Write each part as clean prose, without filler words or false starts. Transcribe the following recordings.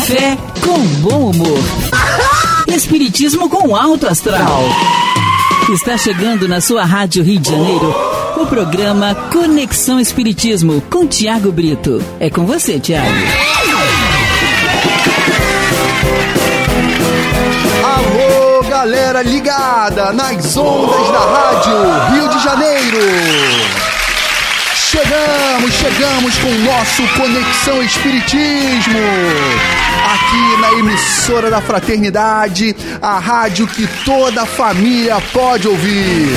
Fé com bom humor. Espiritismo com alto astral. Está chegando na sua Rádio Rio de Janeiro o programa Conexão Espiritismo com Tiago Brito. É com você, Tiago. Alô, galera ligada nas ondas da Rádio Rio de Janeiro. Chegamos com o nosso Conexão Espiritismo, aqui na emissora da Fraternidade, a rádio que toda a família pode ouvir.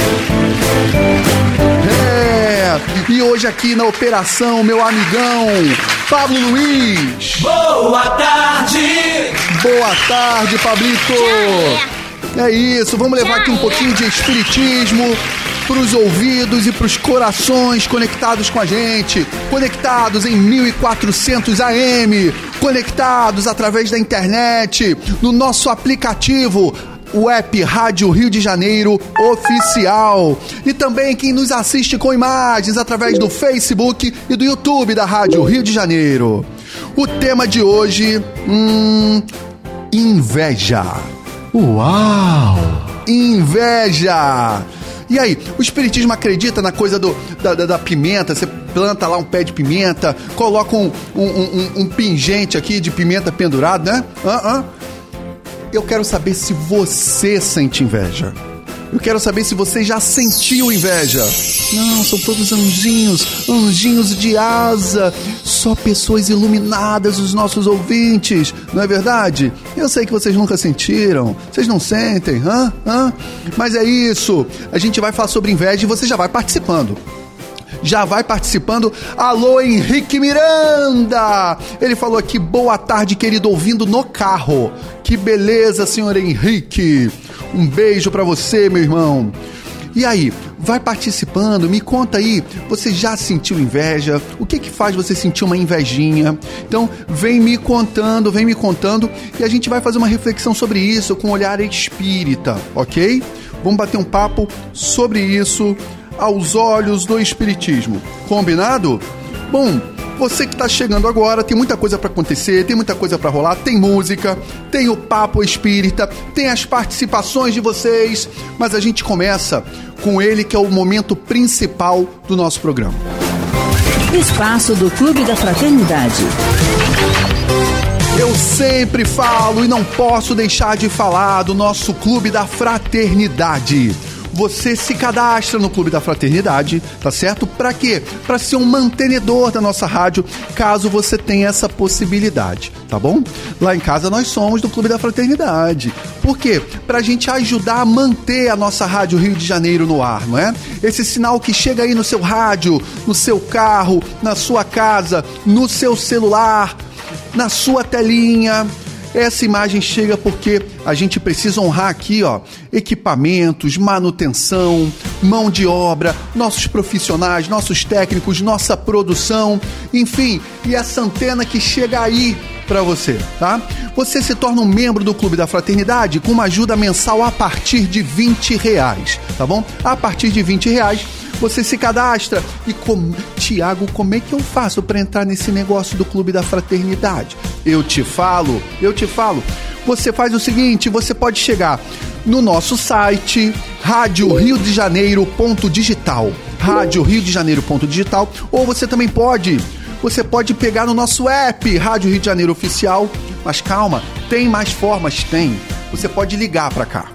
E hoje aqui na operação, meu amigão Pablo Luiz. Boa tarde! Boa tarde, Pablito! É isso, vamos levar aqui um pouquinho de espiritismo para os ouvidos e para os corações conectados com a gente, conectados em 1400 AM, conectados através da internet, no nosso aplicativo, o app Rádio Rio de Janeiro Oficial. E também quem nos assiste com imagens através do Facebook e do YouTube da Rádio Rio de Janeiro. O tema de hoje, inveja. Uau! Inveja! E aí, o espiritismo acredita na coisa da pimenta? Você planta lá um pé de pimenta, coloca um pingente aqui de pimenta pendurado, né? Eu quero saber se você sente inveja. Eu quero saber se você já sentiu inveja. Não, são todos anjinhos de asa. Só pessoas iluminadas, os nossos ouvintes. Não é verdade? Eu sei que vocês nunca sentiram. Vocês não sentem, Mas é isso. A gente vai falar sobre inveja e você já vai participando. Alô, Henrique Miranda! Ele falou aqui, boa tarde, querido, ouvindo no carro. Que beleza, senhor Henrique. Um beijo pra você, meu irmão. E aí, vai participando, me conta aí, você já sentiu inveja? O que faz você sentir uma invejinha? Então, vem me contando, e a gente vai fazer uma reflexão sobre isso com um olhar espírita, ok? Vamos bater um papo sobre isso aos olhos do espiritismo. Combinado? Bom, você que está chegando agora, tem muita coisa para acontecer, tem muita coisa para rolar, tem música, tem o papo espírita, tem as participações de vocês, mas a gente começa com ele que é o momento principal do nosso programa. Espaço do Clube da Fraternidade. Eu sempre falo e não posso deixar de falar do nosso Clube da Fraternidade. Você se cadastra no Clube da Fraternidade, tá certo? Pra quê? Pra ser um mantenedor da nossa rádio, caso você tenha essa possibilidade, tá bom? Lá em casa nós somos do Clube da Fraternidade. Por quê? Pra gente ajudar a manter a nossa Rádio Rio de Janeiro no ar, não é? Esse sinal que chega aí no seu rádio, no seu carro, na sua casa, no seu celular, na sua telinha. Essa imagem chega porque a gente precisa honrar aqui, equipamentos, manutenção, mão de obra, nossos profissionais, nossos técnicos, nossa produção, enfim, e essa antena que chega aí para você, tá? Você se torna um membro do Clube da Fraternidade com uma ajuda mensal a partir de R$20, tá bom? A partir de R$20, você se cadastra e Tiago, como é que eu faço para entrar nesse negócio do Clube da Fraternidade? Eu te falo. Você faz o seguinte, você pode chegar no nosso site radioriodejaneiro.digital, radioriodejaneiro.digital, ou você também pode pegar no nosso app Rádio Rio de Janeiro Oficial, mas calma, tem mais formas, você pode ligar para cá.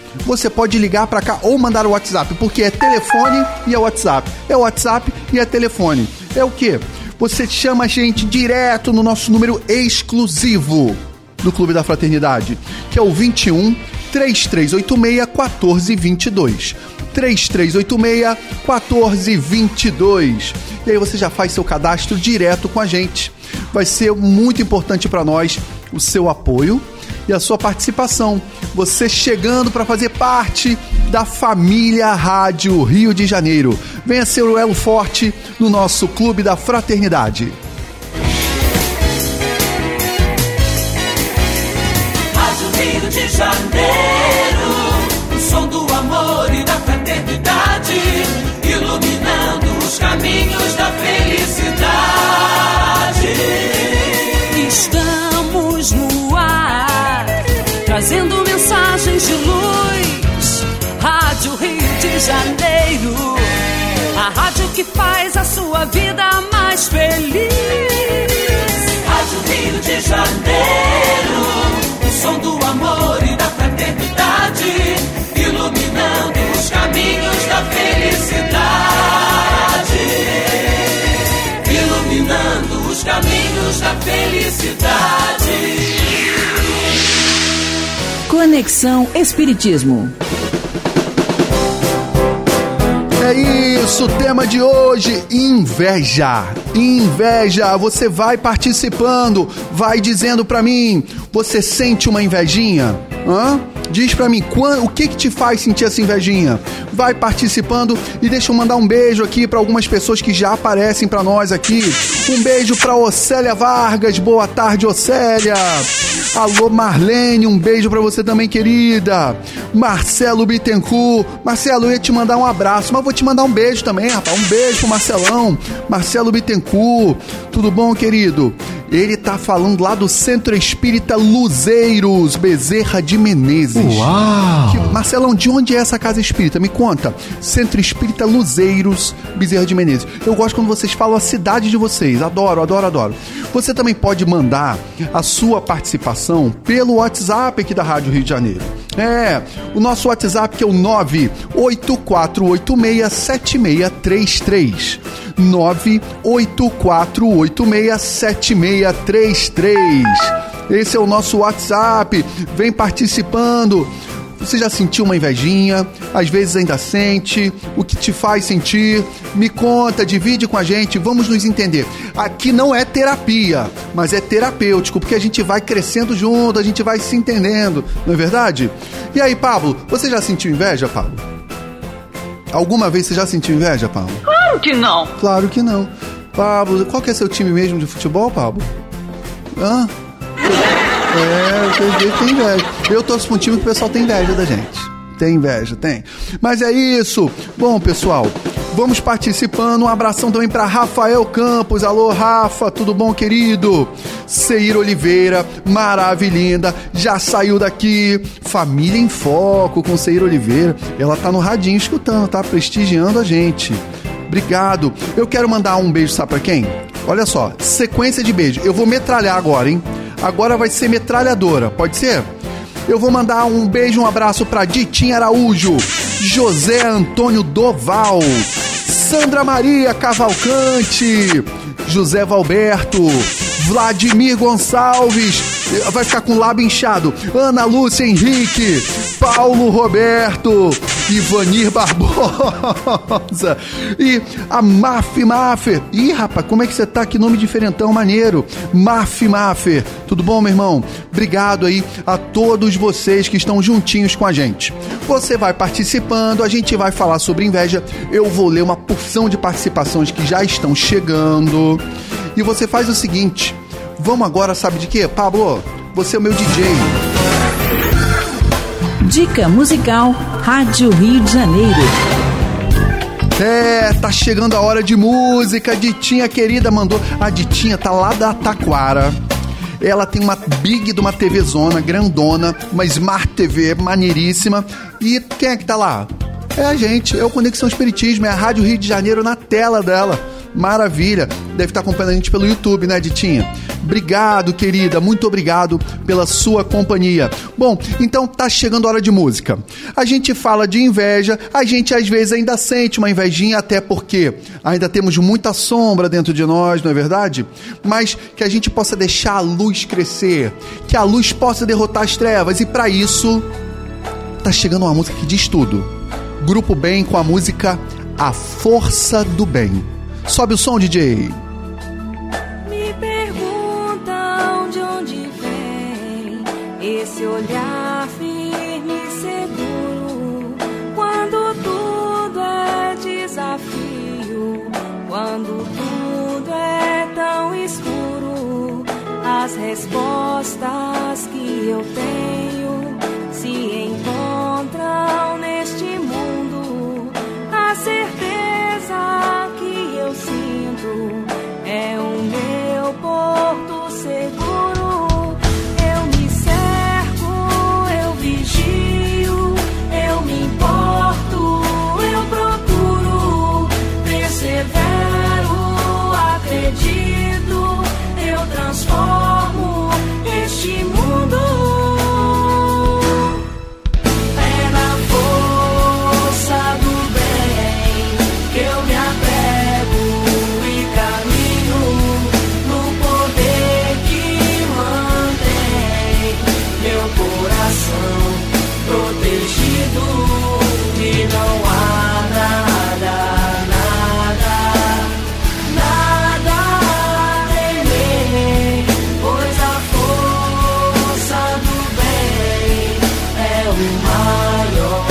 Ou mandar o WhatsApp, porque é telefone e é WhatsApp. É WhatsApp e é telefone. É o quê? Você chama a gente direto no nosso número exclusivo do Clube da Fraternidade, que é o 21 3386 1422. 3386 1422. E aí você já faz seu cadastro direto com a gente. Vai ser muito importante para nós o seu apoio e a sua participação. Você chegando para fazer parte da família Rádio Rio de Janeiro. Venha ser o elo forte no nosso Clube da Fraternidade. Rádio Rio de Janeiro, o som do amor e da fraternidade, iluminando os caminhos da felicidade. Estamos no de Janeiro, a rádio que faz a sua vida mais feliz. Rádio Rio de Janeiro, o som do amor e da fraternidade, iluminando os caminhos da felicidade. Iluminando os caminhos da felicidade. Conexão Espiritismo. É isso, o tema de hoje, inveja. Inveja, você vai participando, vai dizendo pra mim, você sente uma invejinha? Hã? Diz pra mim, o que te faz sentir essa invejinha? Vai participando e deixa eu mandar um beijo aqui pra algumas pessoas que já aparecem pra nós aqui. Um beijo pra Océlia Vargas, boa tarde, Océlia. Alô, Marlene, um beijo pra você também, querida. Marcelo Bittencourt. Marcelo, eu ia te mandar um abraço, mas vou te mandar um beijo também, rapaz. Um beijo pro Marcelão. Marcelo Bittencourt. Tudo bom, querido? Ele tá falando lá do Centro Espírita Luzeiros, Bezerra de Menezes. Uau! Marcelão, de onde é essa casa espírita? Me conta. Centro Espírita Luzeiros, Bezerra de Menezes. Eu gosto quando vocês falam a cidade de vocês. Adoro, adoro, adoro. Você também pode mandar a sua participação pelo WhatsApp aqui da Rádio Rio de Janeiro. O nosso WhatsApp que é o 984867633. 984867633. Esse é o nosso WhatsApp. Vem participando. Você já sentiu uma invejinha? Às vezes ainda sente? O que te faz sentir? Me conta, divide com a gente, vamos nos entender. Aqui não é terapia, mas é terapêutico, porque a gente vai crescendo junto, a gente vai se entendendo, não é verdade? E aí, Pablo, você já sentiu inveja, Pablo? Alguma vez você já sentiu inveja, Pablo? Claro que não. Claro que não. Pablo, qual que é seu time mesmo de futebol, Pablo? Hã? Tem inveja. Eu torço pra um time que o pessoal tem inveja da gente. Tem inveja, tem. Mas é isso. Bom, pessoal, vamos participando. Um abração também pra Rafael Campos. Alô, Rafa, tudo bom, querido? Seir Oliveira, maravilhinda, já saiu daqui. Família em Foco com Seir Oliveira. Ela tá no radinho escutando, tá prestigiando a gente. Obrigado. Eu quero mandar um beijo, sabe pra quem? Olha só, sequência de beijo. Eu vou metralhar agora, hein? Agora vai ser metralhadora, pode ser? Eu vou mandar um beijo, um abraço pra Ditinha Araújo, José Antônio Doval, Sandra Maria Cavalcante, José Valberto, Vladimir Gonçalves, vai ficar com o lábio inchado, Ana Lúcia Henrique, Paulo Roberto, Ivanir Barbosa e a Maffer. Ih, rapaz, como é que você tá? Que nome diferentão, maneiro. Maffer. Tudo bom, meu irmão? Obrigado aí a todos vocês que estão juntinhos com a gente. Você vai participando, a gente vai falar sobre inveja. Eu vou ler uma porção de participações que já estão chegando. E você faz o seguinte, vamos agora, sabe de quê? Pablo, você é o meu DJ. Dica musical, Rádio Rio de Janeiro. Tá chegando a hora de música. A Ditinha querida mandou. A Ditinha tá lá da Taquara. Ela tem uma big de uma TV zona, grandona, uma Smart TV maneiríssima. E quem é que tá lá? É a gente, é o Conexão Espiritismo, é a Rádio Rio de Janeiro na tela dela. Maravilha, deve estar acompanhando a gente pelo YouTube, né, Ditinha? Obrigado, querida, muito obrigado pela sua companhia. Bom, então tá chegando a hora de música. A gente fala de inveja, a gente às vezes ainda sente uma invejinha, até porque ainda temos muita sombra dentro de nós, não é verdade? Mas que a gente possa deixar a luz crescer, que a luz possa derrotar as trevas, e para isso tá chegando uma música que diz tudo. Grupo Bem com a música A Força do Bem. Sobe o som, DJ. Me perguntam de onde vem esse olhar firme e seguro, quando tudo é desafio, quando tudo é tão escuro. As respostas que eu tenho se encontram neste mundo. A certeza que eu sinto é o meu porto seguro. Eu me cerco, eu vigio, eu me importo, transformo este mundo. É na força do bem que eu me apego e caminho no poder que mantém meu coração protegido e não há nada a temer, pois a força do bem é o maior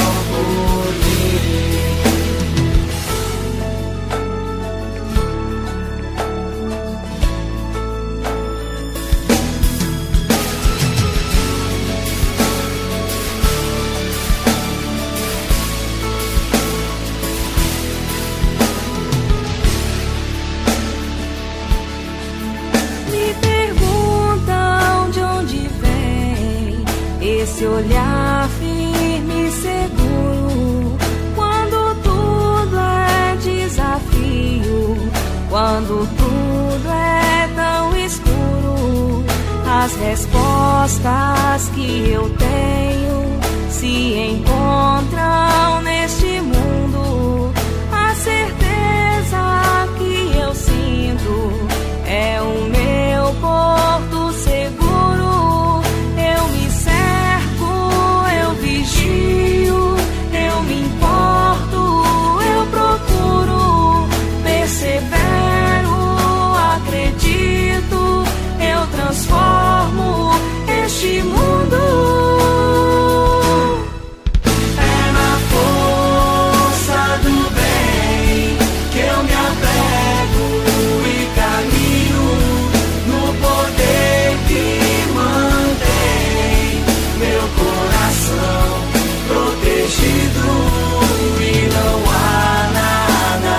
esse olhar firme e seguro, quando tudo é desafio, quando tudo é tão escuro, as respostas que eu tenho se encontram neste mundo. A certeza que eu sinto é o meu porto seguro. Eu me eu me importo, eu procuro, persevero, acredito, eu transformo este mundo. É na força do bem que eu me apego e caminho no poder que mantém meu coração protegido e não há nada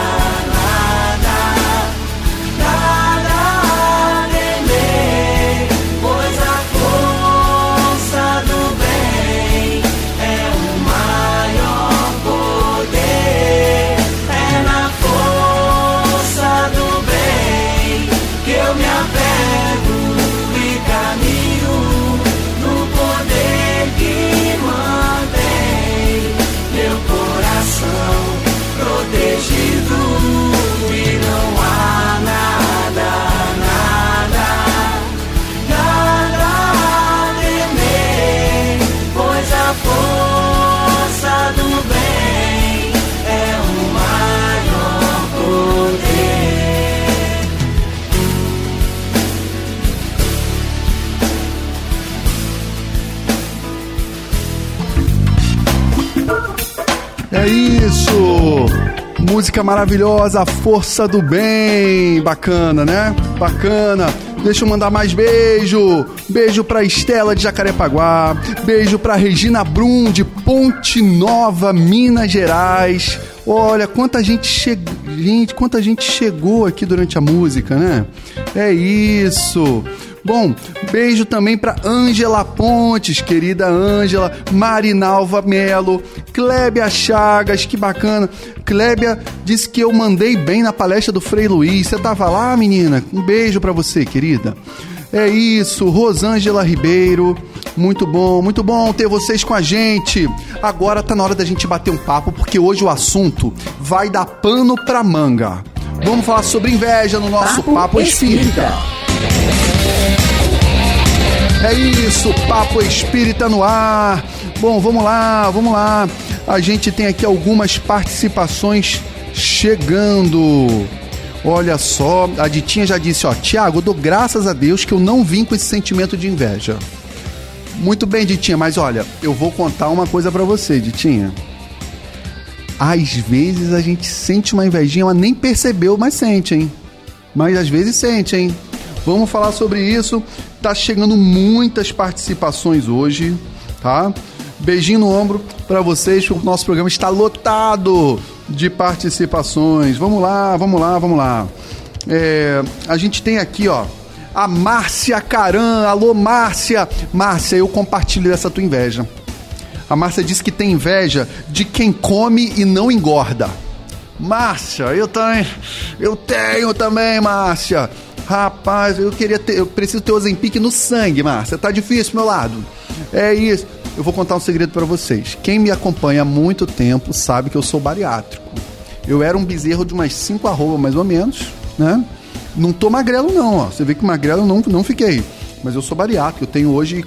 a temer, pois a força do bem é o maior poder. É na força do bem que eu me apego e caminho no poder que mantém meu coração protegido e não há nada a temer, pois a força do bem é o maior poder. É isso! Música maravilhosa, a força do bem. Bacana, né? Bacana. Deixa eu mandar mais beijo. Beijo pra Estela de Jacarepaguá. Beijo pra Regina Brum de Ponte Nova, Minas Gerais. Olha, quanta gente chegou aqui durante a música, né? É isso. Bom, beijo também para Ângela Pontes, querida Ângela, Marinalva Melo, Clébia Chagas, que bacana. Clébia disse que eu mandei bem na palestra do Frei Luiz. Você tava lá, menina? Um beijo para você, querida. É isso, Rosângela Ribeiro, muito bom ter vocês com a gente. Agora tá na hora da gente bater um papo, porque hoje o assunto vai dar pano pra manga. Vamos falar sobre inveja no nosso Papo Espírita. É isso, Papo Espírita no ar. Bom, vamos lá. A gente tem aqui algumas participações chegando. Olha só, a Ditinha já disse, ó, Tiago, eu dou graças a Deus que eu não vim com esse sentimento de inveja. Muito bem, Ditinha, mas olha, eu vou contar uma coisa pra você, Ditinha. Às vezes a gente sente uma invejinha, mas nem percebeu, mas sente, hein? Mas às vezes sente, hein? Vamos falar sobre isso. Tá chegando muitas participações hoje, tá? Beijinho no ombro pra vocês, porque o nosso programa está lotado de participações. Vamos lá. A gente tem aqui, ó, a Márcia Caran. Alô, Márcia. Márcia, eu compartilho dessa tua inveja. A Márcia disse que tem inveja de quem come e não engorda. Márcia, eu tenho também, Márcia. Rapaz, eu preciso ter Ozempic no sangue, Márcia. Tá difícil pro meu lado. É isso. Eu vou contar um segredo pra vocês. Quem me acompanha há muito tempo sabe que eu sou bariátrico. Eu era um bezerro de umas 5 arrobas, mais ou menos, né? Não tô magrelo não, ó. Você vê que magrelo eu não fiquei. Mas eu sou bariátrico. Eu tenho hoje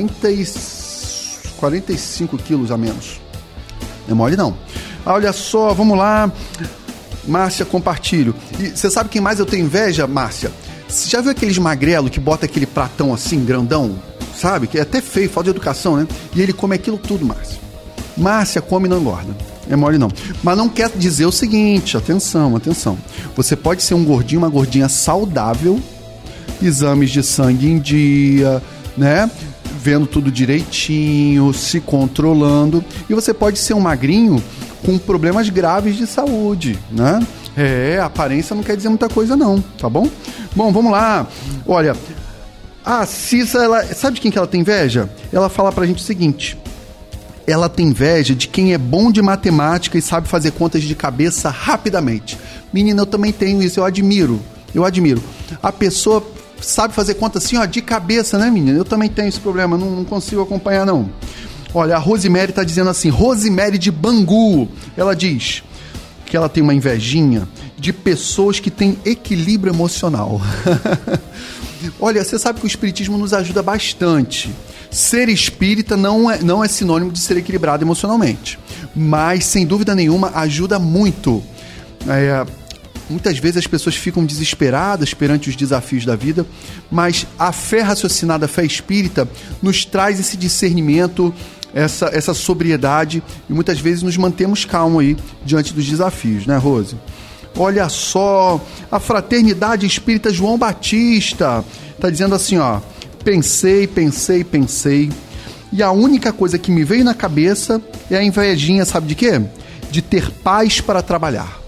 45 quilos a menos. Não é mole não. Olha só, vamos lá. Márcia, compartilho. E você sabe quem mais eu tenho inveja, Márcia? Você já viu aqueles magrelos que bota aquele pratão assim, grandão? Sabe? Que é até feio, falta de educação, né? E ele come aquilo tudo, Márcia. Márcia come e não engorda. É mole não. Mas não quer dizer o seguinte, atenção. Você pode ser um gordinho, uma gordinha saudável, exames de sangue em dia, né? Vendo tudo direitinho, se controlando. E você pode ser um magrinho com problemas graves de saúde, né? A aparência não quer dizer muita coisa não, tá bom? Bom, vamos lá. Olha, a Cissa, ela, sabe de quem que ela tem inveja? Ela fala pra gente o seguinte: ela tem inveja de quem é bom de matemática e sabe fazer contas de cabeça rapidamente. Menina, eu também tenho isso, eu admiro. A pessoa sabe fazer conta assim, ó, de cabeça, né, menina? Eu também tenho esse problema, não consigo acompanhar, não. Olha, a Rosemary tá dizendo assim, Rosemary de Bangu, ela diz que ela tem uma invejinha de pessoas que têm equilíbrio emocional. Olha, você sabe que o espiritismo nos ajuda bastante. Ser espírita não é sinônimo de ser equilibrado emocionalmente, mas, sem dúvida nenhuma, ajuda muito. Muitas vezes as pessoas ficam desesperadas perante os desafios da vida, mas a fé raciocinada, a fé espírita, nos traz esse discernimento, essa sobriedade, e muitas vezes nos mantemos calmos aí diante dos desafios, né, Rose? Olha só, a Fraternidade Espírita João Batista está dizendo assim, ó: pensei, e a única coisa que me veio na cabeça é a invejinha, sabe de quê? De ter paz para trabalhar.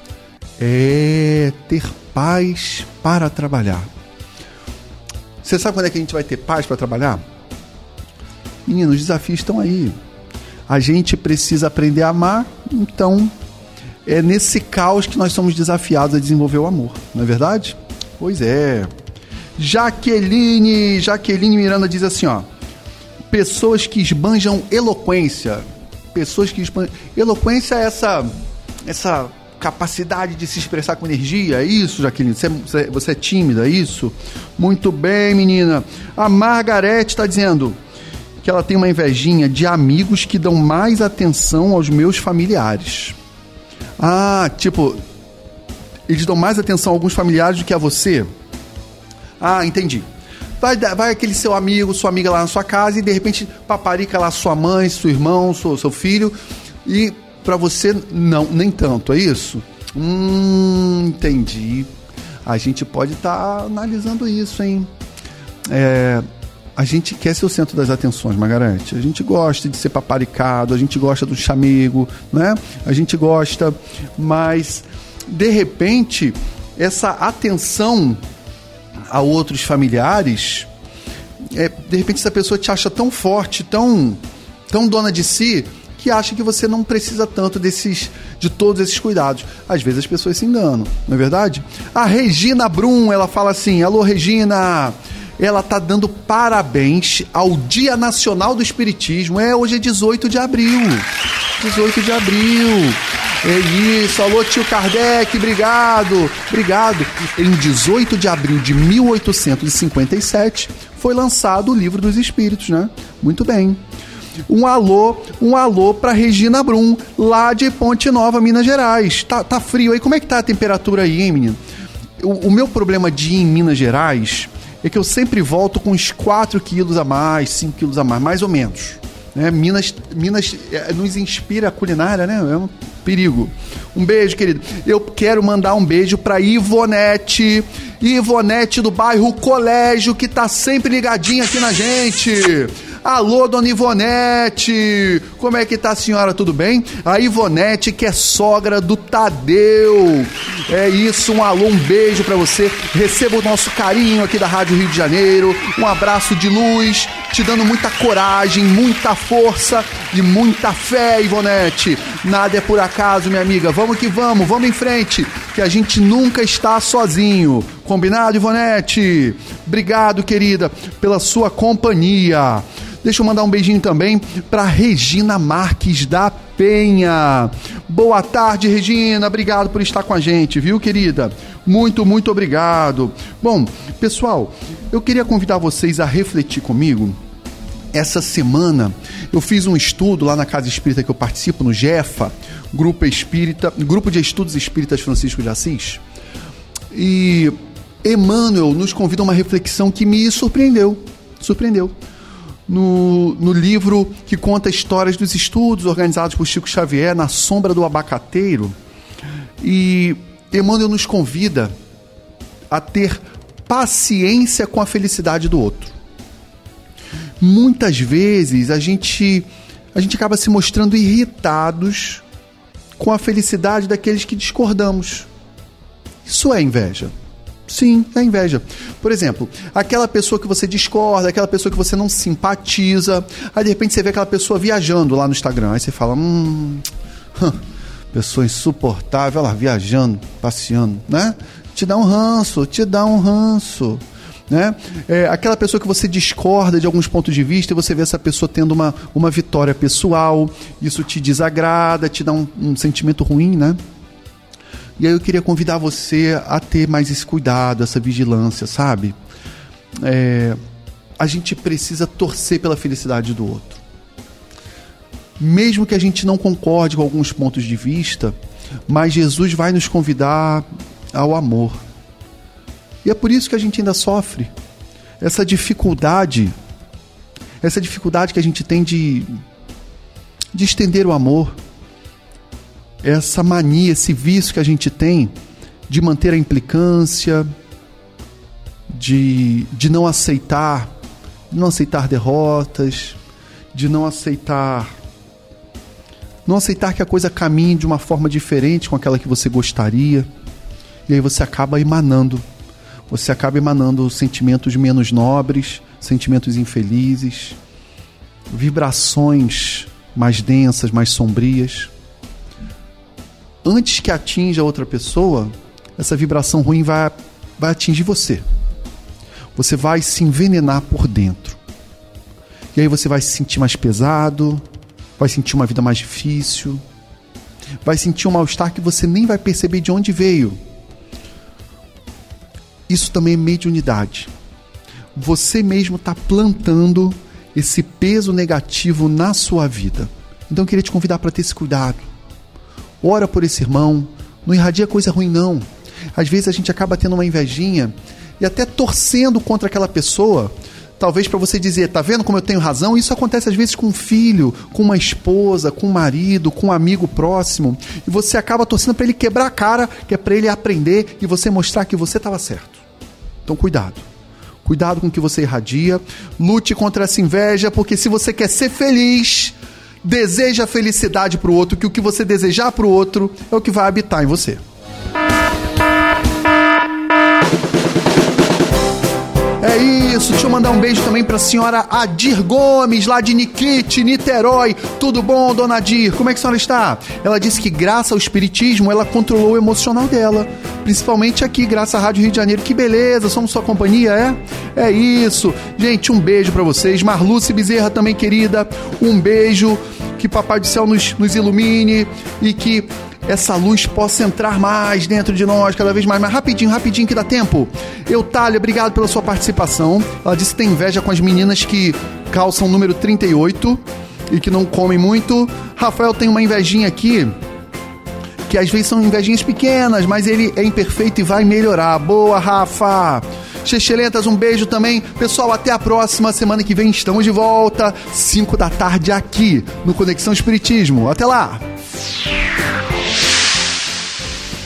Ter paz para trabalhar. Você sabe quando é que a gente vai ter paz para trabalhar? Menino, os desafios estão aí. A gente precisa aprender a amar, então é nesse caos que nós somos desafiados a desenvolver o amor, não é verdade? Pois é. Jaqueline Miranda diz assim, ó: pessoas que esbanjam eloquência. Eloquência é essa capacidade de se expressar com energia, é isso, Jaqueline? Você é tímida, é isso? Muito bem, menina. A Margarete está dizendo que ela tem uma invejinha de amigos que dão mais atenção aos meus familiares. Tipo, eles dão mais atenção a alguns familiares do que a você? Entendi. Vai aquele seu amigo, sua amiga lá na sua casa e de repente paparica lá sua mãe, seu irmão, seu filho, e pra você não, nem tanto, é isso? Entendi. A gente pode estar analisando isso, hein? A gente quer ser o centro das atenções, Margarete. A gente gosta de ser paparicado, a gente gosta do chamego, né? A gente gosta, mas de repente essa atenção a outros familiares, de repente essa pessoa te acha tão forte, tão dona de si, que acha que você não precisa tanto de todos esses cuidados. Às vezes as pessoas se enganam, não é verdade? A Regina Brum, ela fala assim: alô, Regina, ela tá dando parabéns ao Dia Nacional do Espiritismo. Hoje é 18 de abril. 18 de abril. É isso. Alô, tio Kardec, obrigado. Em 18 de abril de 1857 foi lançado o Livro dos Espíritos, né? Muito bem. Um alô pra Regina Brum, lá de Ponte Nova, Minas Gerais. Tá frio aí? Como é que tá a temperatura aí, hein, menino? O meu problema de ir em Minas Gerais é que eu sempre volto com uns 4 quilos a mais, 5 quilos a mais ou menos. Minas nos inspira a culinária, né? É um perigo. Um beijo, querido. Eu quero mandar um beijo pra Ivonete do bairro Colégio, que tá sempre ligadinha aqui na gente. Alô, dona Ivonete, como é que tá a senhora, tudo bem? A Ivonete, que é sogra do Tadeu. É isso, um alô, um beijo pra você. Receba o nosso carinho aqui da Rádio Rio de Janeiro. Um abraço de luz, te dando muita coragem, muita força e muita fé, Ivonete. Nada é por acaso, minha amiga. Vamos que vamos em frente, que a gente nunca está sozinho. Combinado, Ivonete? Obrigado, querida, pela sua companhia. Deixa eu mandar um beijinho também para Regina Marques da Penha. Boa tarde, Regina. Obrigado por estar com a gente, viu, querida? Muito, muito obrigado. Bom, pessoal, eu queria convidar vocês a refletir comigo. Essa semana eu fiz um estudo lá na Casa Espírita que eu participo, no GEFA, Grupo de Estudos Espíritas Francisco de Assis. E Emmanuel nos convida a uma reflexão que me surpreendeu. No livro que conta histórias dos estudos organizados por Chico Xavier, Na Sombra do Abacateiro. E Emmanuel nos convida a ter paciência com a felicidade do outro. Muitas vezes a gente acaba se mostrando irritados com a felicidade daqueles que discordamos. Isso é inveja. Sim, é inveja. Por exemplo, aquela pessoa que você discorda, aquela pessoa que você não simpatiza, aí de repente você vê aquela pessoa viajando lá no Instagram, aí você fala, pessoa insuportável, ela viajando, passeando, né? Te dá um ranço, né? Aquela pessoa que você discorda de alguns pontos de vista e você vê essa pessoa tendo uma vitória pessoal, isso te desagrada, te dá um sentimento ruim, né? E aí eu queria convidar você a ter mais esse cuidado, essa vigilância, sabe? A gente precisa torcer pela felicidade do outro. Mesmo que a gente não concorde com alguns pontos de vista, mas Jesus vai nos convidar ao amor. E é por isso que a gente ainda sofre. Essa dificuldade que a gente tem de estender o amor. Essa mania, esse vício que a gente tem de manter a implicância, de não aceitar derrotas, de não aceitar que a coisa caminhe de uma forma diferente com aquela que você gostaria. E aí você acaba emanando sentimentos menos nobres, sentimentos infelizes, vibrações mais densas, mais sombrias. Antes que atinja outra pessoa, essa vibração ruim vai atingir você. Você vai se envenenar por dentro. E aí você vai se sentir mais pesado, vai sentir uma vida mais difícil, vai sentir um mal-estar que você nem vai perceber de onde veio. Isso também é mediunidade. Você mesmo está plantando esse peso negativo na sua vida. Então eu queria te convidar para ter esse cuidado. Ora por esse irmão, não irradia coisa ruim não. Às vezes a gente acaba tendo uma invejinha e até torcendo contra aquela pessoa, talvez para você dizer, tá vendo como eu tenho razão? Isso acontece às vezes com um filho, com uma esposa, com um marido, com um amigo próximo, e você acaba torcendo para ele quebrar a cara, que é para ele aprender e você mostrar que você estava certo. Então cuidado com o que você irradia, lute contra essa inveja, porque se você quer ser feliz, deseja felicidade para o outro, que o que você desejar para o outro é o que vai habitar em você. É isso, deixa eu mandar um beijo também para a senhora Adir Gomes, lá de Niquite, Niterói. Tudo bom, dona Adir? Como é que a senhora está? Ela disse que graças ao espiritismo ela controlou o emocional dela, principalmente aqui, graças à Rádio Rio de Janeiro. Que beleza, somos sua companhia, é? É isso. Gente, um beijo para vocês. Marluce Bezerra também, querida, um beijo. Que Papai do Céu nos ilumine e que essa luz possa entrar mais dentro de nós, cada vez mais. Mas rapidinho que dá tempo. Eutália, obrigado pela sua participação. Ela disse que tem inveja com as meninas que calçam o número 38 e que não comem muito. Rafael tem uma invejinha aqui, que às vezes são invejinhas pequenas, mas ele é imperfeito e vai melhorar. Boa, Rafa! Chechelentas, um beijo também. Pessoal, até a próxima. Semana que vem estamos de volta, 5 da tarde aqui no Conexão Espiritismo. Até lá!